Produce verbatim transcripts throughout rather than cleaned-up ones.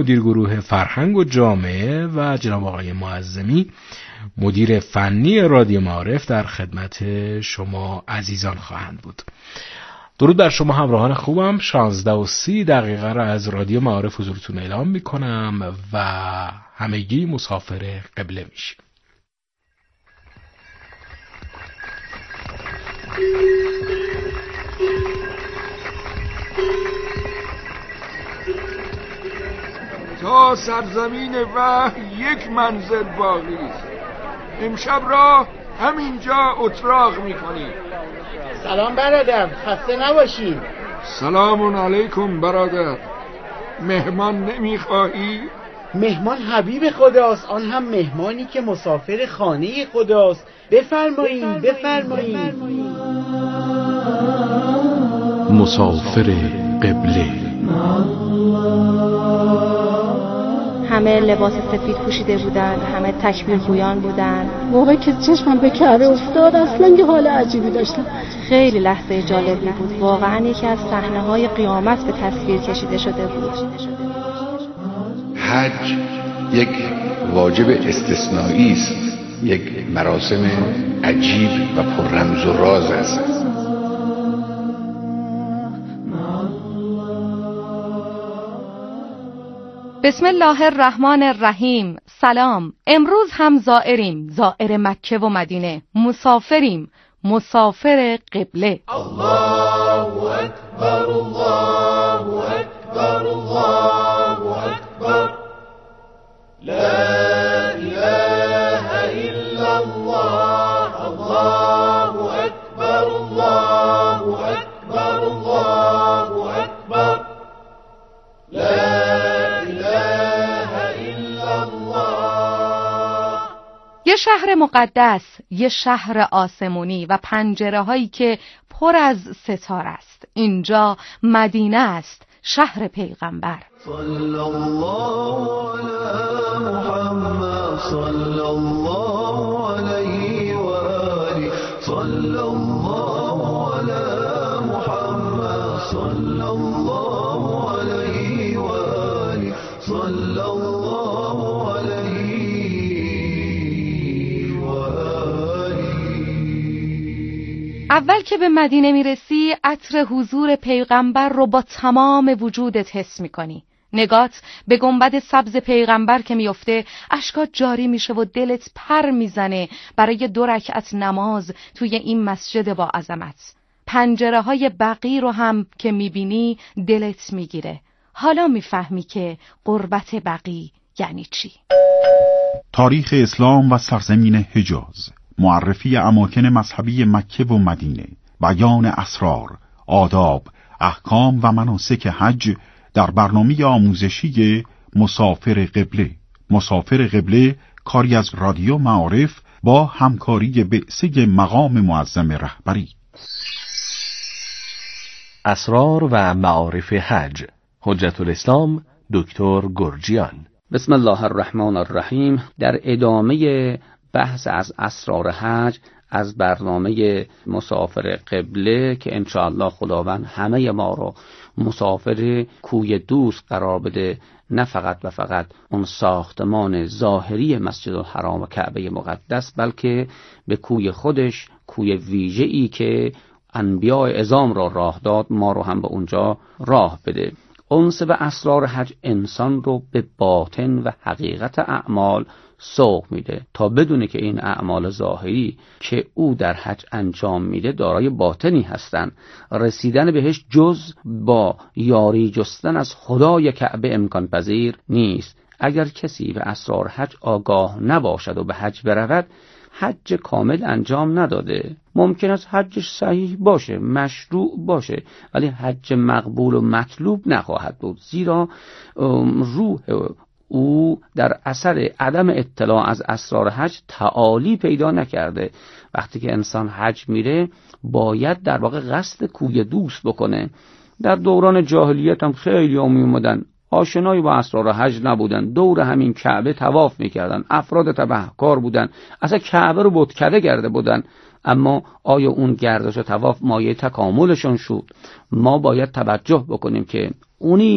مدیر گروه فرهنگ و جامعه و جناب آقای معظمی مدیر فنی رادیو معارف در خدمت شما عزیزان خواهند بود. درود بر شما همراهان خوبم. شانزده و سی دقیقه را از رادیو معارف حضورتون اعلام میکنم و همگی مسافر قبله میشیم. تا سرزمین وحی یک منزل باقی است. امشب را همینجا اتراق میکنیم. سلام برادر، خسته نباشی. سلام علیکم برادر. مهمان نمیخواهی؟ مهمان حبیب خداست، آن هم مهمانی که مسافر خانه خداست. بفرمایید بفرمایید. مسافر قبله. همه لباس سفید پوشیده بودن، همه تکبیر گویان بودن. موقعی که چشمم به کعبه افتاد اصلا یه حال عجیبی داشتم. خیلی لحظه جالبی بود، واقعا یکی از صحنه‌های قیامت به تصویر کشیده شده بود. حج یک واجب استثنایی است، یک مراسم عجیب و پر رمز و راز است. بسم الله الرحمن الرحیم. سلام. امروز هم زائریم، زائر مکه و مدینه، مسافریم، مسافر قبله. الله اکبر الله اکبر الله اکبر لا اله الا الله الله اکبر الله اکبر الله اکبر لا یه شهر مقدس، یه شهر آسمونی و پنجره هایی که پر از ستاره است. اینجا مدینه است، شهر پیغمبر. صلی الله علی محمد صلی الله علیه و آله صلی الله علی محمد صلی الله علیه و آله صلی الله علیه. اول که به مدینه میرسی عطر حضور پیغمبر رو با تمام وجودت حس میکنی. نگات به گنبد سبز پیغمبر که میفته اشکات جاری میشه و دلت پر میزنه برای دو رکعت نماز توی این مسجد با عظمت. پنجره های بقی رو هم که میبینی دلت میگیره. حالا میفهمی که قربت بقی یعنی چی. تاریخ اسلام و سرزمین حجاز، معرفی اماکن مذهبی مکه و مدینه، بیان اسرار، آداب، احکام و مناسک حج در برنامه آموزشی مسافر قبله. مسافر قبله کاری از رادیو معارف با همکاری بعثه مقام معظم رهبری. اسرار و معارف حج، حجت الاسلام دکتر گرجیان. بسم الله الرحمن الرحیم. در ادامه بحث از اسرار حج از برنامه مسافر قبله که انشاءالله خداوند همه ما رو مسافر کوی دوست قرار بده، نه فقط و فقط اون ساختمان ظاهری مسجد الحرام و کعبه مقدس، بلکه به کوی خودش، کوی ویژه‌ای که انبیاء عظام را راه داد، ما رو هم به اونجا راه بده. انس و اسرار حج انسان رو به باطن و حقیقت اعمال سوق میده تا بدونه که این اعمال ظاهری که او در حج انجام میده دارای باطنی هستند. رسیدن بهش جز با یاری جستن از خدای کعبه امکان پذیر نیست. اگر کسی به اسرار حج آگاه نباشد و به حج برود، حج کامل انجام نداده. ممکن است حجش صحیح باشه، مشروع باشه، ولی حج مقبول و مطلوب نخواهد بود، زیرا روح او در اثر عدم اطلاع از اسرار حج تعالی پیدا نکرده. وقتی که انسان حج میره باید در واقع قصد کوی دوست بکنه. در دوران جاهلیت هم خیلی می اومدن آشنایی با اسرار حج نبودن، دور همین کعبه طواف میکردن، افراد تبهکار بودن، اصلا کعبه رو بتکده کرده بودن. اما آیا اون گردش و طواف مایه تکاملشون شد؟ ما باید توجه بکنیم که اونی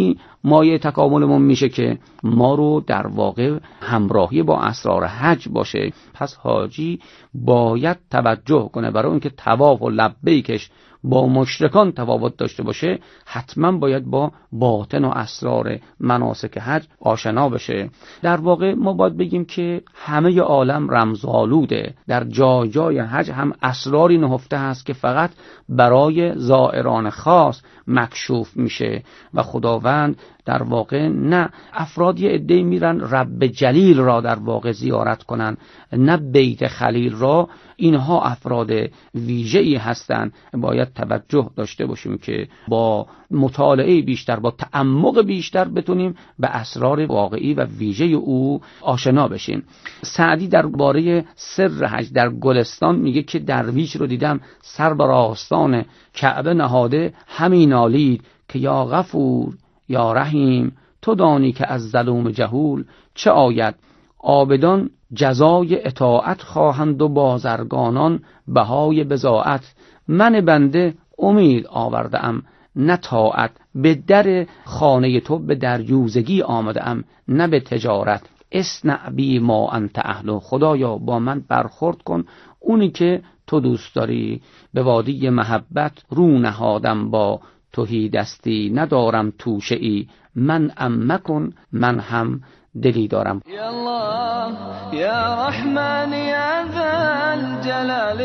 مایه تکاملمون میشه که ما رو در واقع همراهی با اسرار حج باشه. پس حاجی باید توجه کنه برای اینکه طواف و لبیکش با مشرکان تفاوت داشته باشه، حتما باید با باطن و اسرار مناسک حج آشنا بشه. در واقع ما باید بگیم که همه عالم رمزآلوده، در جای جای حج هم اسراری نهفته هست که فقط برای زائران خاص مکشوف میشه و خداوند در واقع نه افراد یه عده‌ای میرن رب جلیل را در واقع زیارت کنن، نه بیت خلیل را. اینها افراد ویژه‌ای هستند. باید توجه داشته باشیم که با مطالعه بیشتر، با تعمق بیشتر بتونیم به اسرار واقعی و ویژه او آشنا بشیم. سعدی درباره سر حج در گلستان میگه که درویش رو دیدم سر بر آستان کعبه نهاده همین نالید که یا غفور یا رحیم تو دانی که از ظلم جهول چه آید. عابدان جزای اطاعت خواهند و بازرگانان بهای بضاعت. من بنده امید آورده ام نه طاعت، به در خانه تو به دریوزگی آمده ام نه به تجارت. اصنع بی ما انت اهلو، خدایا با من برخورد کن اونی که تو دوست داری. به وادی محبت رو نهادم با توهی دستی، ندارم توشه ای من ام مکن من هم دلی دارم. یا الله یا رحمان یا ذا الجلال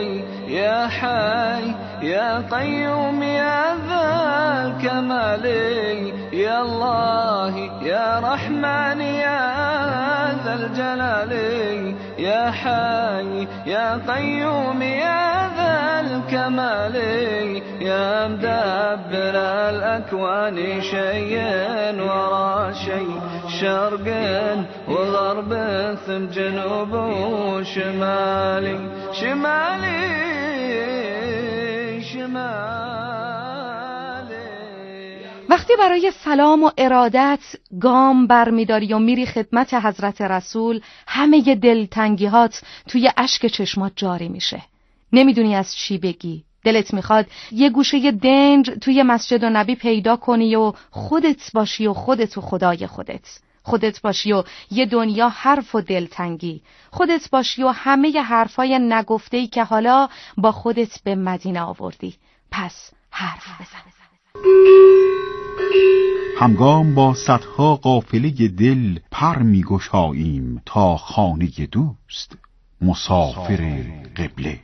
یا حی یا قیوم یا ذا الکمال. یا الله یا رحمان یا ذا الجلال یا حی یا قیوم یا ذا الكمال. يا مدبر الأكوان شيئا ورا شيء، شرق وغرب ثم جنوب وشمالي شمالي شمالي. وقتی برای سلام و ارادت گام برمیداری و میری خدمت حضرت رسول، همه دلتنگیهات توی اشک چشمات جاری میشه. نمیدونی از چی بگی. دلت میخواد یه گوشه دنج توی مسجد و نبی پیدا کنی و خودت باشی و خودت و خدای خودت. خودت باشی و یه دنیا حرف و دلتنگی. خودت باشی و همه حرفای نگفته‌ای که حالا با خودت به مدینه آوردی. پس حرف بزن. همگام با صدها قافله دل پر می‌گشاییم تا خانه دوست، مسافر قبله.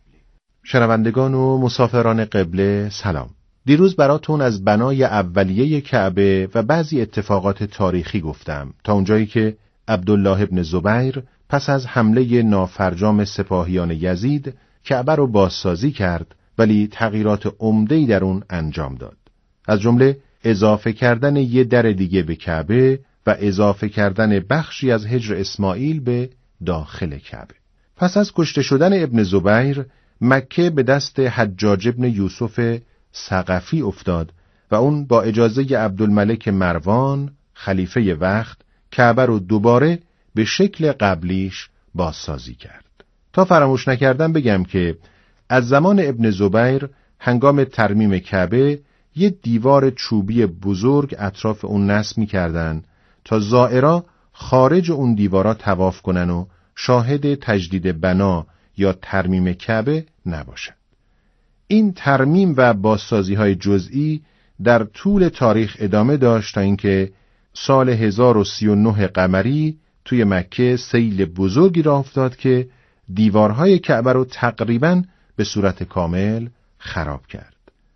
شنوندگان و مسافران قبله سلام. دیروز براتون از بنای اولیه کعبه و بعضی اتفاقات تاریخی گفتم تا اونجایی که عبدالله ابن زبیر پس از حمله نافرجام سپاهیان یزید کعبه رو بازسازی کرد، ولی تغییرات عمده‌ای در اون انجام داد. از جمله اضافه کردن یه در دیگه به کعبه و اضافه کردن بخشی از حجر اسماعیل به داخل کعبه. پس از کشته شدن ابن زبیر، مکه به دست حجاج ابن یوسف ثقفی افتاد و اون با اجازه عبدالملک مروان خلیفه وقت کعبه رو دوباره به شکل قبلیش بازسازی کرد. تا فراموش نکردم بگم که از زمان ابن زبیر هنگام ترمیم کعبه یه دیوار چوبی بزرگ اطراف اون نصب می‌کردن تا زائرا خارج اون دیوارا طواف کنن و شاهد تجدید بنا یا ترمیم کعبه نباشد. این ترمیم و بازسازی‌های جزئی در طول تاریخ ادامه داشت تا اینکه سال هزار و سی و نه قمری توی مکه سیل بزرگی راه افتاد که دیوارهای کعبه رو تقریباً به صورت کامل خراب کرد.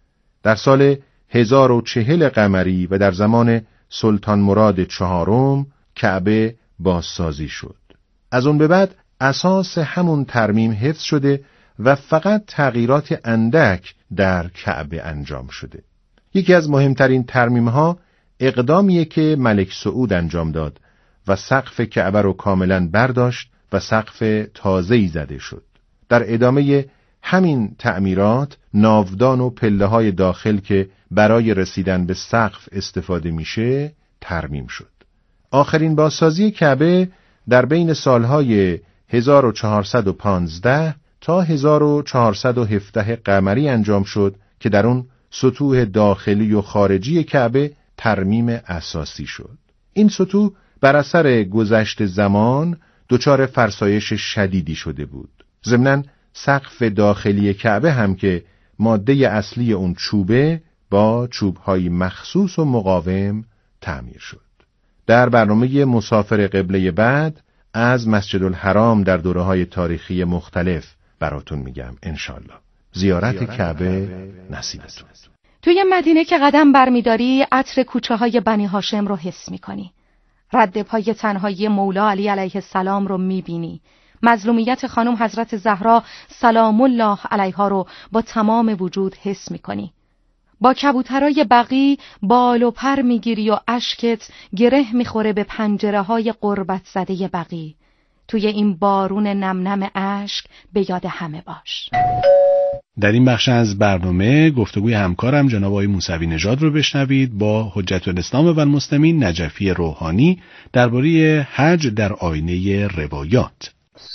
در سال هزار و چهل قمری و در زمان سلطان مراد چهارم کعبه بازسازی شد. از اون به بعد اساس همون ترمیم حفظ شده و فقط تغییرات اندک در کعبه انجام شده. یکی از مهمترین ترمیم‌ها اقدامیه که ملک سعود انجام داد و سقف کعبه رو کاملا برداشت و سقف تازه‌ای زده شد. در ادامه همین تعمیرات ناودان و پله‌های داخل که برای رسیدن به سقف استفاده میشه ترمیم شد. آخرین بازسازی کعبه در بین سالهای هزار و چهارصد و پانزده تا هزار و چهارصد و هفده قمری انجام شد که در اون سطوح داخلی و خارجی کعبه ترمیم اساسی شد. این سطوح بر اثر گذشت زمان دچار فرسایش شدیدی شده بود. ضمناً سقف داخلی کعبه هم که ماده اصلی اون چوبه با چوب‌های مخصوص و مقاوم تعمیر شد. در برنامه مسافر قبله بعد از مسجد الحرام در دوره‌های تاریخی مختلف براتون میگم انشالله. زیارت کعبه نصیبتون. توی مدینه که قدم برمیداری عطر کوچه های بنی هاشم رو حس میکنی. رد پای تنهایی مولا علی علیه السلام رو میبینی. مظلومیت خانم حضرت زهرا سلام الله علیها رو با تمام وجود حس میکنی. با کبوترای بقی بال و پر میگیری و اشکت گره میخوره به پنجره های قربت زده بقی. توی این بارون نم نم اشک به یاد همه باش. در این بخش از برنامه گفتگوی همکارم جناب آقای موسوی نژاد رو بشنوید با حجت الاسلام و المسلمین نجفی روحانی درباره حج در آینه روایات.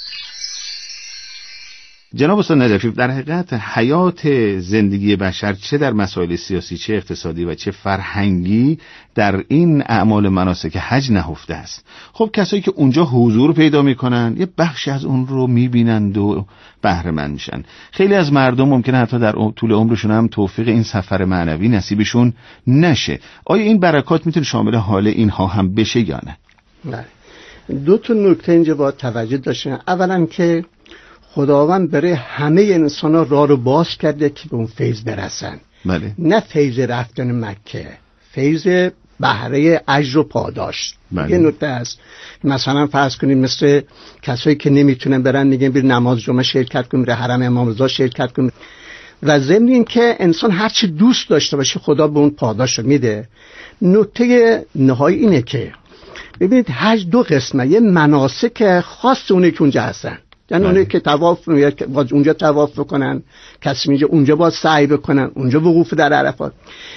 جناب استاد نجفی، در حقیقت حیات زندگی بشر چه در مسائل سیاسی، چه اقتصادی و چه فرهنگی در این اعمال مناسک حج نهفته است. خب کسایی که اونجا حضور پیدا میکنن یه بخشی از اون رو میبینند و بهره مند میشن. خیلی از مردم ممکنه حتی در طول عمرشون هم توفیق این سفر معنوی نصیبشون نشه. آیا این برکات میتونه شامل حال اینها هم بشه یا نه؟ نه. دو تا نکته اینجا باید توجه داشتن. اولا که خداوند برای همه انسان‌ها راه رو باز کرده که به اون فیض برسن. بله. نه فیض رفتن مکه، فیض بهره اجر و پاداش. بله. یه نکته است. مثلا فرض کنید مثل کسایی که نمیتونن برن میگن بیر نماز جمعه شرکت کنیم، بیر حرم امام رضا شرکت کنیم. و ضمن این که انسان هر چی دوست داشته باشه خدا به اون پاداش رو میده. نکته نهایی اینه که ببینید حج دو قسمه، یه مناسک خاص اونه که اونجا هستن. یعنی اونایی که طواف باید اونجا طواف بکنن، کسی میگه اونجا باید سعی بکنن، اونجا وقوف در عرفات.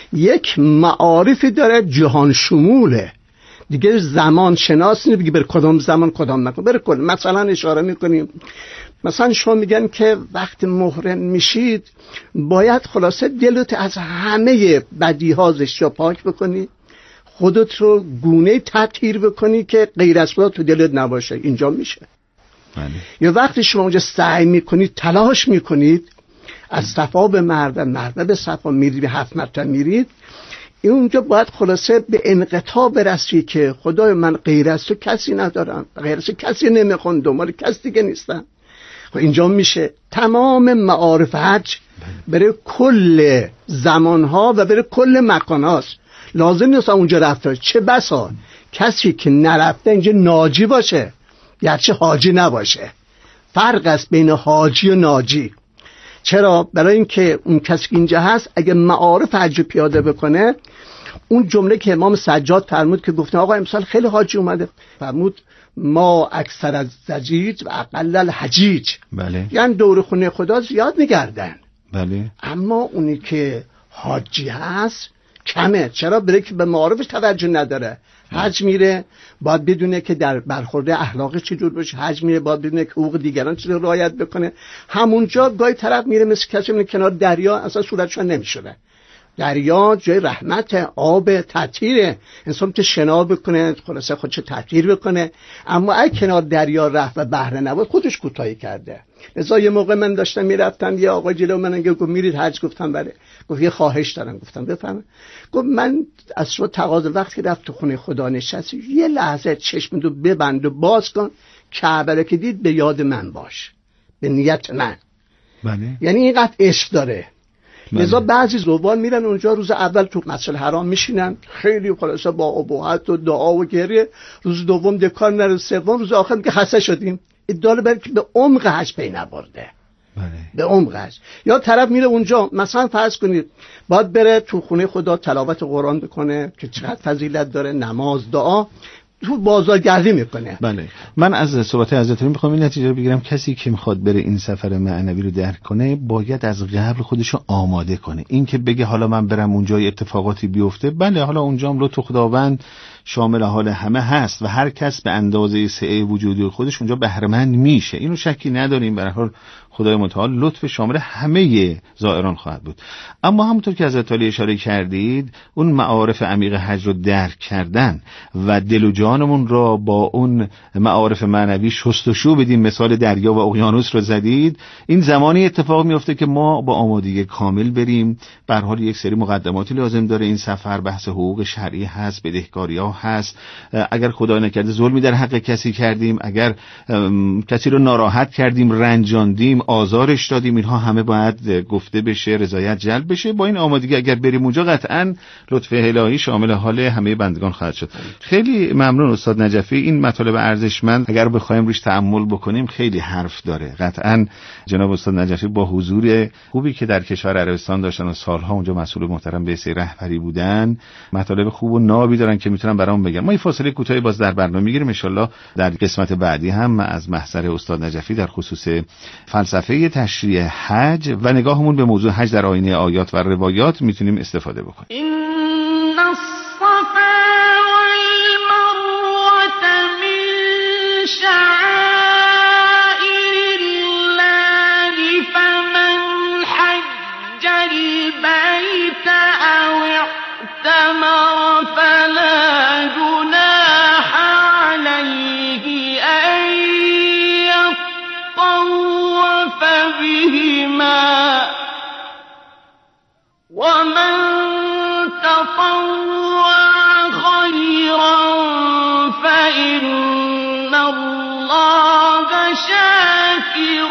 یک معارفی داره جهان شموله دیگه، زمان شناس نیست بگی بر کدام زمان کدام مکان بر کل. مثلا اشاره میکنیم مثلا شما میگن که وقتی محرم میشید باید خلاصه دلت از همه بدیها زشتی پاک بکنی، خودت رو گونه تطهیر بکنی که غیر از خدا تو دلت نباشه. اینجا میشه. بله. یا وقتی شما اونجا سعی میکنید، تلاش میکنید از صفا به مروه، مروه به صفا میرید، به هفت مرتبه میرید، اونجا باید خلاصه به انقطاع برسی که خدای من غیر از تو کسی ندارم، غیر از تو کسی نمیخوام، دنبال کسی دیگه نیستم. خب اینجا میشه تمام معارف حج برای کل زمانها و برای کل مکانهاست. لازم نیست اونجا رفته. چه بسا کسی که نرفته اینجا ناجی باشه گرچه حاجی نباشه. فرق است بین حاجی و ناجی. چرا؟ برای اینکه اون کسی که اینجا هست اگه معارف حج پیاده بکنه، اون جمله که امام سجاد فرمود که گفتن آقا امسال خیلی حاجی اومده، فرمود ما اکثر از زجیج و اقل الحجیج. بله. یعنی دور خونه خدا زیاد میگردن. بله. اما اونی که حاجی هست کمه. چرا؟ برای که به معارفش توجه نداره. حج میره باید بدونه که در برخورد اخلاقی چجور باشه، حج میره باید بدونه که حقوق دیگران چجور رعایت بکنه. همونجا گاهی طرف میره مثل کسی میره کنار دریا اصلا صورتشون نمیشه. دریا جای رحمت، آب تطهیره، انسان که شنا بکنه خلاصه خودش تطهیر بکنه. اما اگه کنار دریا رفت و بهره نبود خودش کوتاهی کرده. لذا یه موقع من داشتم میرفتم، یه آقا جلو من گفت میرید حج؟ گفتم بله. گفت یه خواهش دارم. گفتم بفرمایید. گفت من از شما تقاضا وقتی رفت تو خونه خدا نشستی یه لحظه چشمتو ببند و باز کن، کعبه رو که دید به یاد من باش، به نیت من. بله. یعنی اینقدر عشق داره. لذا بعضی زوار میرن اونجا روز اول تو مسجد حرام میشینن خیلی خلاصه با ابهت و دعا و گریه، روز دوم دکار نره، سوم روز آخر میگه خسته شدیم. ادعا برای که به عمق حج پی نبرده. بله. به عمق حج. یا طرف میره اونجا مثلا فرض کنید باید بره تو خونه خدا تلاوت قرآن بکنه که چقدر فضیلت داره، نماز، دعا، تو بازارگردی میکنه. بله. من از صحبت حضرت میخوام این نتیجه رو بگیرم کسی که میخواد بره این سفر معنوی رو درک کنه باید از قبل خودش رو آماده کنه. این که بگه حالا من برم اونجا اتفاقاتی بیفته، بله حالا اونجا هم لطف خداوند شامل حال همه هست و هر کس به اندازه سعه وجودی خودش اونجا بهره‌مند میشه، اینو شکی نداریم. به هر حال خدای متعال لطف شامل همه زائران خواهد بود. اما همونطور که حضرت علی اشاره کردید، اون معارف عمیق حج رو درک کردن و دل و جانمون را با اون معارف معنوی شستشو بدیم، مثال دریا و اقیانوس رو زدید، این زمانی اتفاق میفته که ما با آمادگی کامل بریم. به هر حال یک سری مقدماتی لازم داره این سفر، بحث حقوق شرعی هست، بدهکاری‌ها هست، اگر خدای نکرده ظلمی در حق کسی کردیم، اگر کسی رو ناراحت کردیم، رنجاندیم، آزارش دادیم، اینها همه باید گفته بشه، رضایت جلب بشه. با این آمادگی اگر بریم اونجا قطعاً لطف الهی شامل حال همه بندگان خواهد شد. خیلی ممنون استاد نجفی. این مطالب ارزشمند اگر بخوایم روش تأمل بکنیم خیلی حرف داره. قطعاً جناب استاد نجفی با حضور خوبی که در کشور عربستان داشتن و سالها اونجا مسئول محترم به حیث رهبری بودن، مطالب خوب و نابی دارن که میتونن برامون بگن. ما این فاصله کوتاهی باز در برنامه میگیریم، ان شاءالله در قسمت بعدی هم از محضر استاد نجفی در خصوص فلسفه تشریع حج و نگاهمون به موضوع حج در آینه آیات و روایات میتونیم استفاده بکنیم. این الصفا والمروة من شعائر الله فمن حج البيت او اعتمر فلا جناح عليه ان يطوف بهما ومن تطوع خيرا فإن الله شاكر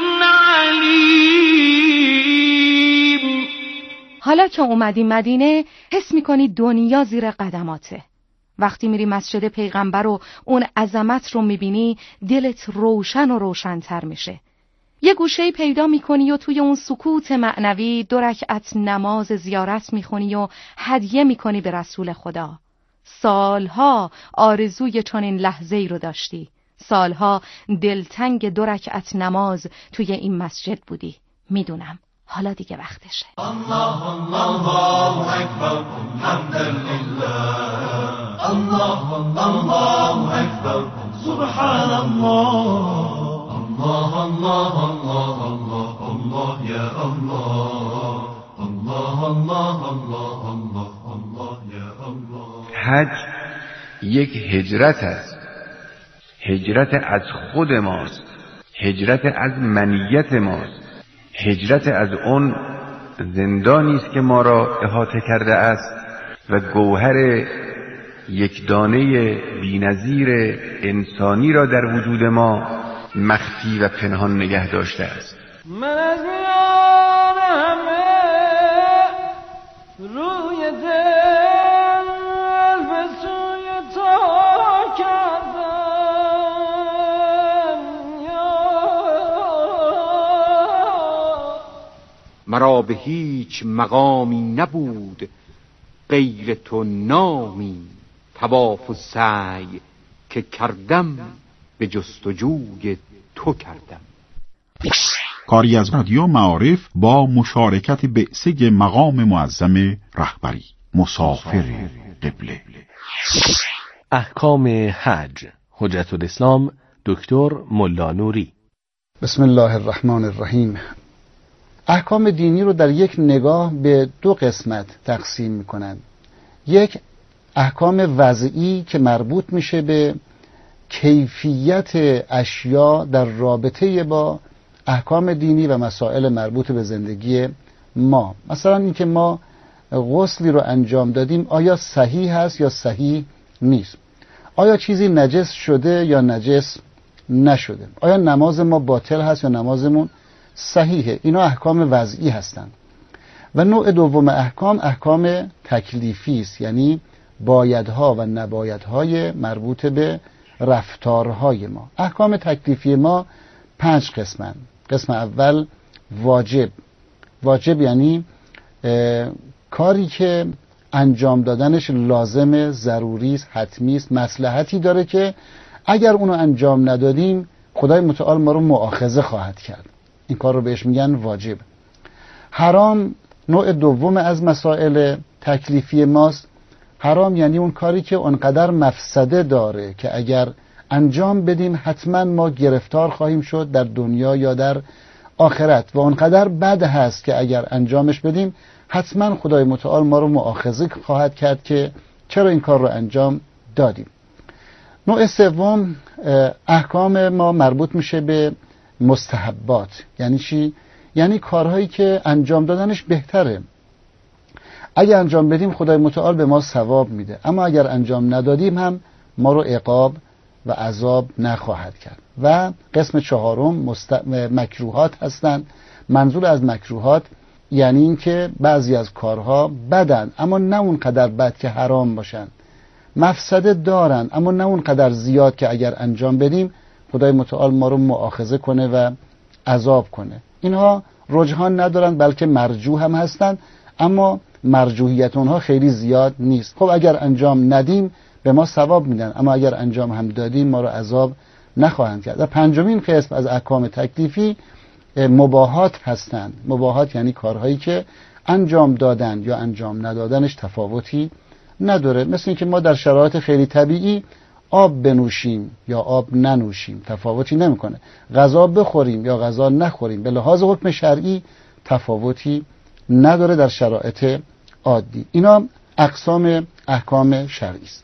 عليم. حالا که اومدی مدینه حس میکنی دنیا زیر قدماته. وقتی میری مسجد پیغمبر و اون عظمت رو میبینی دلت روشن و روشن‌تر میشه. یه گوشه‌ای پیدا میکنی و توی اون سکوت معنوی دو رکعت نماز زیارت میخونی و هدیه میکنی به رسول خدا. سالها آرزوی چنین لحظه‌ای رو داشتی. سالها دلتنگ دو رکعت نماز توی این مسجد بودی. میدونم حالا دیگه وقتشه. الله الله اکبر حمدا لله الله الله اکبر سبحان الله الله الله الله الله الله یا الله الله الله الله الله الله یا الله. حج یک هجرت است، هجرت از خود ماست، هجرت از منیت ماست، هجرت از اون زندانی است که ما را احاطه کرده است و گوهر یک دانه بی‌نظیر انسانی را در وجود ما مخفی و پنهان نگه داشته است. من از میان همه روی دل به سوی تو کردم، مرا به هیچ مقامی نبود غیر تو نامی، طواف و سعی که کردم به جستجوی تو کردم. کاری از رادیو معارف با مشارکت بعثه مقام معظم رهبری مسافر قبله. احکام حج، حجت الاسلام دکتر ملا نوری. بسم الله الرحمن الرحیم. احکام دینی رو در یک نگاه به دو قسمت تقسیم می‌کنند. یک احکام وضعی که مربوط میشه به کیفیت اشیا در رابطه با احکام دینی و مسائل مربوط به زندگی ما. مثلا اینکه ما غسلی رو انجام دادیم آیا صحیح هست یا صحیح نیست، آیا چیزی نجس شده یا نجس نشده، آیا نماز ما باطل هست یا نمازمون صحیحه. اینا احکام وضعی هستند. و نوع دوم احکام احکام تکلیفی است، یعنی بایدها و نبایدهای مربوط به رفتارهای ما. احکام تکلیفی ما پنج قسمن. قسم اول واجب. واجب یعنی کاری که انجام دادنش لازمه، ضروری است، حتمی است، مصلحتی داره که اگر اونو انجام ندادیم خدای متعال ما رو مؤاخذه خواهد کرد. این کار رو بهش میگن واجب. حرام نوع دوم از مسائل تکلیفی ماست حرام یعنی اون کاری که اونقدر مفسده داره که اگر انجام بدیم حتما ما گرفتار خواهیم شد در دنیا یا در آخرت، و اونقدر بد هست که اگر انجامش بدیم حتما خدای متعال ما رو مؤاخذه خواهد کرد که چرا این کار رو انجام دادیم. نوع سوم احکام ما مربوط میشه به مستحبات. یعنی چی؟ یعنی کارهایی که انجام دادنش بهتره. اگر انجام بدیم خدای متعال به ما ثواب میده، اما اگر انجام ندادیم هم ما رو عقاب و عذاب نخواهد کرد. و قسم چهارم مست... مکروهات هستند. منظور از مکروهات یعنی این که بعضی از کارها بدن اما نه اون قدر بد که حرام باشن، مفسده دارن اما نه اون قدر زیاد که اگر انجام بدیم خدای متعال ما رو مؤاخذه کنه و عذاب کنه. اینها رجحان ندارن بلکه مرجوح هم هستن، اما مرجوحیت اونها خیلی زیاد نیست. خب اگر انجام ندیم به ما ثواب میدن، اما اگر انجام هم دادیم ما رو عذاب نخواهند کرد. و پنجمین قسم از احکام تکلیفی مباحات هستند. مباحات یعنی کارهایی که انجام دادن یا انجام ندادنش تفاوتی نداره، مثل اینکه ما در شرایط خیلی طبیعی آب بنوشیم یا آب ننوشیم تفاوتی نمیکنه، غذا بخوریم یا غذا نخوریم به لحاظ حکم شرعی تفاوتی نداره در شرایط عادی. اینا اقسام احکام شرعی است.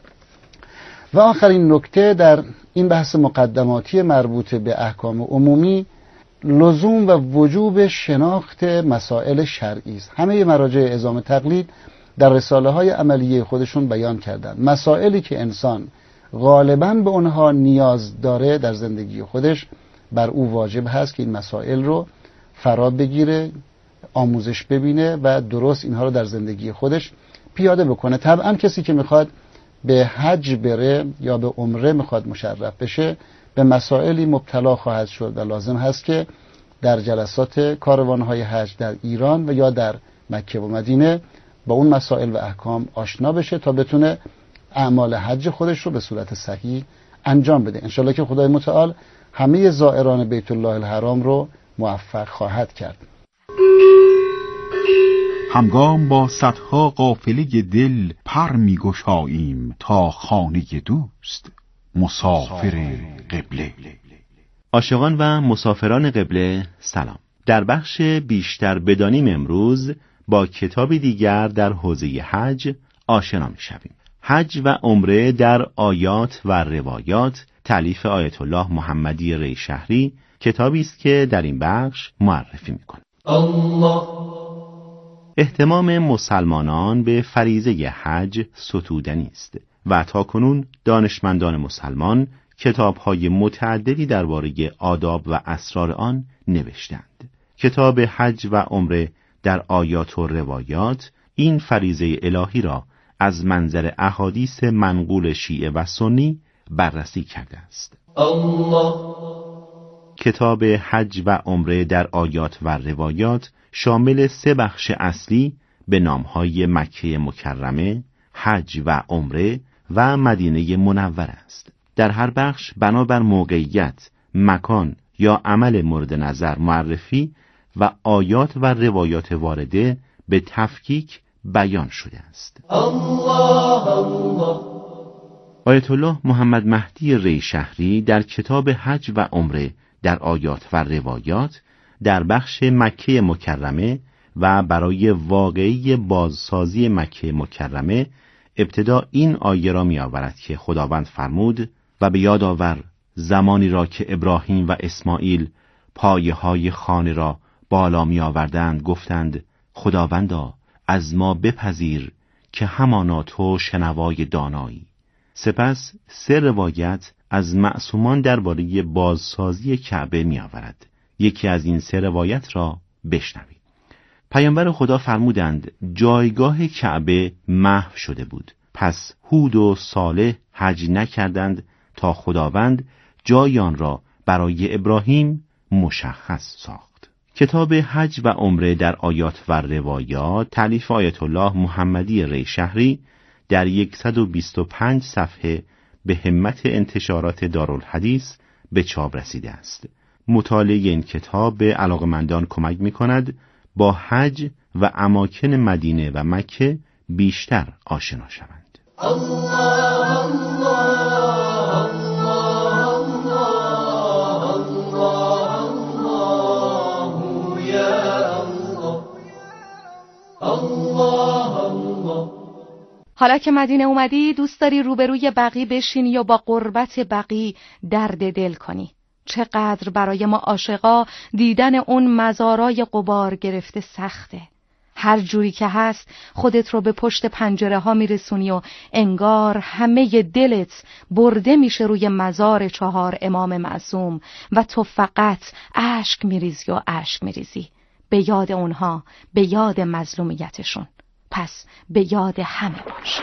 و آخرین نکته در این بحث مقدماتی مربوط به احکام عمومی لزوم و وجوب شناخت مسائل شرعی است. همه مراجع عظام تقلید در رساله های عملیه خودشون بیان کردن مسائلی که انسان غالباً به اونها نیاز داره در زندگی خودش، بر او واجب هست که این مسائل رو فرا بگیره، آموزش ببینه و درست اینها رو در زندگی خودش پیاده بکنه. طبعا کسی که میخواد به حج بره یا به عمره میخواد مشرف بشه به مسائلی مبتلا خواهد شد و لازم هست که در جلسات کاروانهای حج در ایران و یا در مکه و مدینه با اون مسائل و احکام آشنا بشه تا بتونه اعمال حج خودش رو به صورت صحیح انجام بده. انشالله که خدای متعال همه زائران بیت الله الحرام رو موفق خواهد کرد. همگام با صدها قافله دل پر می گشاییم تا خانه دوست مسافر قبله. عاشقان و مسافران قبله سلام. در بخش بیشتر بدانیم امروز با کتابی دیگر در حوزه حج آشنا می شویم. حج و عمره در آیات و روایات، تألیف آیت الله محمدی ریشهری، کتابی است که در این بخش معرفی می کند. الله اهتمام مسلمانان به فریضه حج ستودنی است و تاکنون دانشمندان مسلمان کتاب‌های متعددی درباره آداب و اسرار آن نوشتند. کتاب حج و عمره در آیات و روایات این فریضه الهی را از منظر احادیث منقول شیعه و سنی بررسی کرده است. الله کتاب حج و عمره در آیات و روایات شامل سه بخش اصلی به نامهای مکه مکرمه، حج و عمره و مدینه منوره است. در هر بخش بنابر موقعیت، مکان یا عمل مورد نظر معرفی و آیات و روایات وارده به تفکیک بیان شده است. الله الله آیت الله محمد مهدی ریشهری در کتاب حج و عمره در آیات و روایات در بخش مکه مکرمه و برای واقعی بازسازی مکه مکرمه ابتدا این آیه را می آورد که خداوند فرمود و به یاد آور زمانی را که ابراهیم و اسماعیل پایه های خانه را بالا می آوردند، گفتند خداوندا از ما بپذیر که همانا تو شنوای دانایی. سپس سه روایت از معصومان درباره بازسازی کعبه می آورد. یکی از این سه روایت را بشنوید. پیامبر خدا فرمودند جایگاه کعبه محو شده بود، پس هود و صالح حج نکردند تا خداوند جای آن را برای ابراهیم مشخص ساخت. کتاب حج و عمره در آیات و روایات تألیف آیت الله محمدی ریشهری در صد و بیست و پنج صفحه به همت انتشارات دارالحدیث به چاپ رسیده است. مطالعه این کتاب به علاقمندان کمک می کند با حج و اماکن مدینه و مکه بیشتر آشنا شوند. الله الله حالا که مدینه اومدی دوست داری روبروی بقی بشینی و با قربت بقی درد دل کنی. چقدر برای ما عاشقا دیدن اون مزارای غبار گرفته سخته. هر جوری که هست خودت رو به پشت پنجره ها میرسونی و انگار همه دلت برده میشه روی مزار چهار امام معصوم و تو فقط اشک میریزی و اشک میریزی به یاد اونها، به یاد مظلومیتشون. پس به یاد همه باش.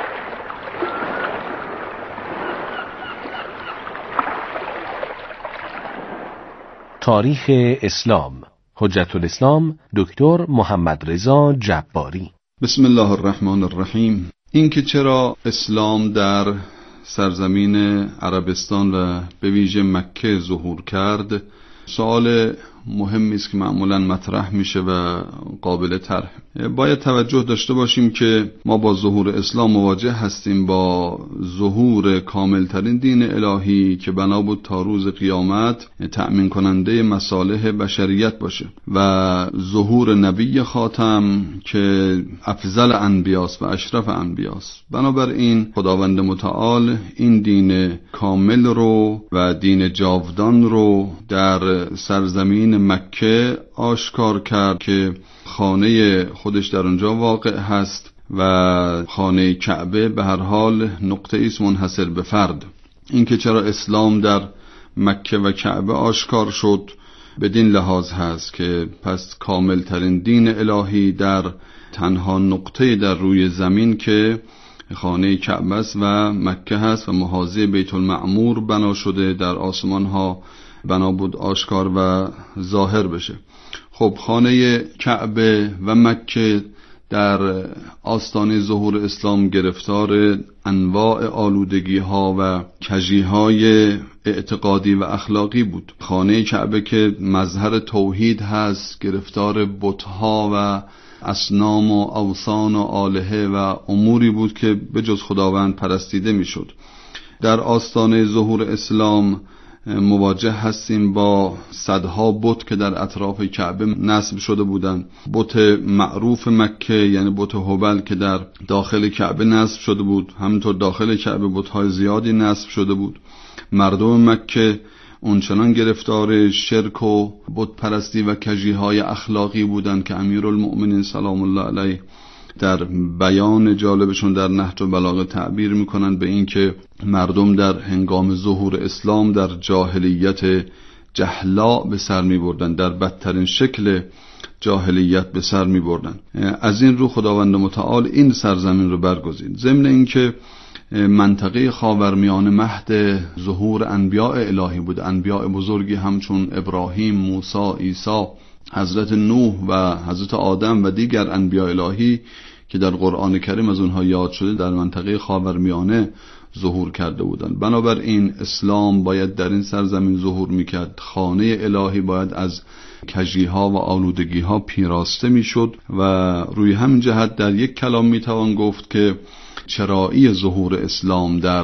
تاریخ اسلام، حجت الاسلام دکتر محمد رضا جباری. بسم الله الرحمن الرحیم. اینکه چرا اسلام در سرزمین عربستان و به ویژه مکه ظهور کرد سوال مهمی است که معمولا مطرح میشه و قابل طرح. باید توجه داشته باشیم که ما با ظهور اسلام مواجه هستیم با ظهور کاملترین دین الهی که بنا بود تا روز قیامت تأمین کننده مصالح بشریت باشه و ظهور نبی خاتم که افضل انبیاست و اشرف انبیاست. بنابراین خداوند متعال این دین کامل رو و دین جاودان رو در سرزمین مکه آشکار کرد که خانه خودش در اونجا واقع هست و خانه کعبه به هر حال نقطه ایست منحصر به فرد. اینکه چرا اسلام در مکه و کعبه آشکار شد بدین لحاظ هست که پس کامل ترین دین الهی در تنها نقطه در روی زمین که خانه کعبه است و مکه هست و محاذی بیت المعمور بنا شده در آسمان ها بنا بود آشکار و ظاهر بشه. خب خانه کعبه و مکه در آستانه ظهور اسلام گرفتار انواع آلودگی ها و کجی های اعتقادی و اخلاقی بود. خانه کعبه که مظهر توحید هست گرفتار بت‌ها و اصنام و اوثان و آلهه و اموری بود که به جز خداوند پرستیده میشد. در آستانه ظهور اسلام مواجه هستیم با صدها بت که در اطراف کعبه نصب شده بودند. بت معروف مکه یعنی بت هبل که در داخل کعبه نصب شده بود، همینطور داخل کعبه بت‌های زیادی نصب شده بود. مردم مکه اونچنان گرفتار شرک و بت پرستی و کجی‌های اخلاقی بودند که امیرالمؤمنین سلام الله علیه در بیان جالبشون در نهج البلاغه تعبیر میکنن به این که مردم در هنگام ظهور اسلام در جاهلیت جهلا به سر میبردن، در بدترین شکل جاهلیت به سر میبردن. از این رو خداوند متعال این سرزمین رو برگزید. ضمن اینکه منطقه خاورمیانه مهد ظهور انبیاء الهی بود، انبیاء بزرگی همچون ابراهیم، موسی، عیسی، حضرت نوح و حضرت آدم و دیگر انبیاء الهی که در قرآن کریم از اونها یاد شده در منطقه خاورمیانه ظهور کرده بودند. بنابراین اسلام باید در این سرزمین ظهور میکرد. خانه الهی باید از کجیها و آلودگیها پیراسته میشد و روی همین جهت در یک کلام میتوان گفت که چرایی ظهور اسلام در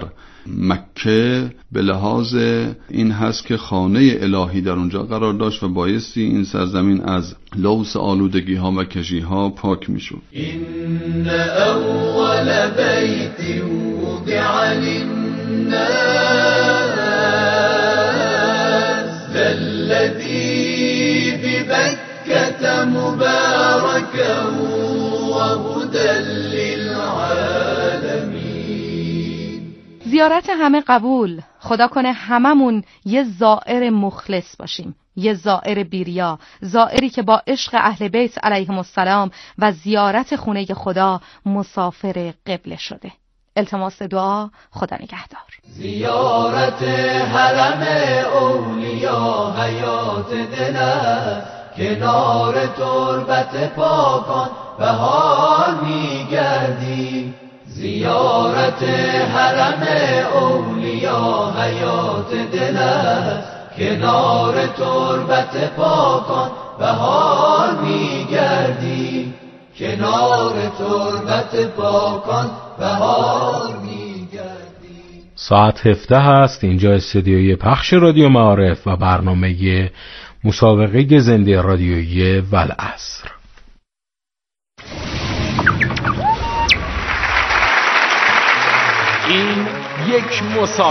مکه به لحاظ این هست که خانه الهی در اونجا قرار داشت و بایستی این سرزمین از لوث آلودگی ها و کجی ها پاک میشد. این اول بیت وضع للناس الذی ببکة مبارکا وهدى للعالمین. زیارت همه قبول. خدا کنه هممون یه زائر مخلص باشیم، یه زائر بیریا، زائری که با عشق اهل بیت علیهم السلام و زیارت خونه خدا مسافر قبله شده. التماس دعا. خدا نگهدار. زیارت حرم اولیا حیات دل است، کنار تربت پاکان بهار میگردی. زیارت حرم اولیا حیات دل است، کنار تربت پاکان بهار میگردی. کنار تربت پاکان بهار میگردی. ساعت هفده هست. اینجا استدیوی پخش رادیو معارف و برنامه مسابقه زنده رادیویی والعصر. این یک مسابقه